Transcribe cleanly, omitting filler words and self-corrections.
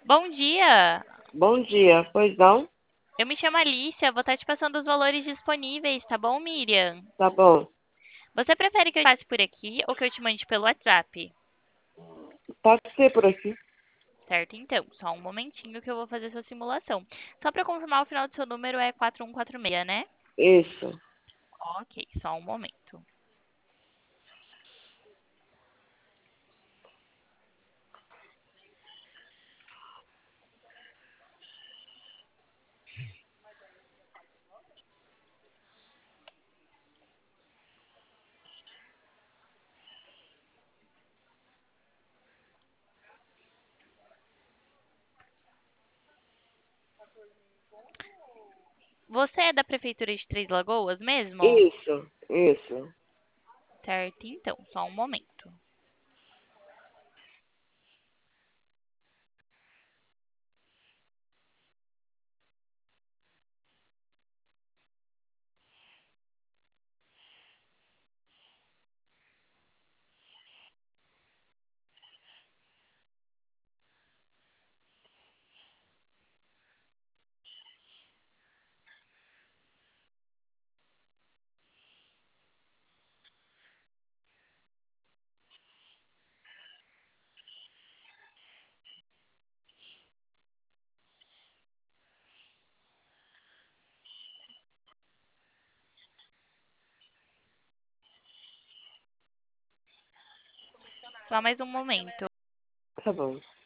Bom dia! Bom dia, pois não? Eu me chamo Alicia, vou estar te passando os valores disponíveis, tá bom, Miriam? Tá bom. Você prefere que eu passe por aqui ou que eu te mande pelo WhatsApp? Pode ser por aqui. Certo, então, só um momentinho que eu vou fazer essa simulação. Só para confirmar, o final do seu número é 4146, né? Isso. Ok, só um momento. Você é da Prefeitura de Três Lagoas mesmo? Isso. Certo, então, só um momento. Só mais um momento. Tá bom.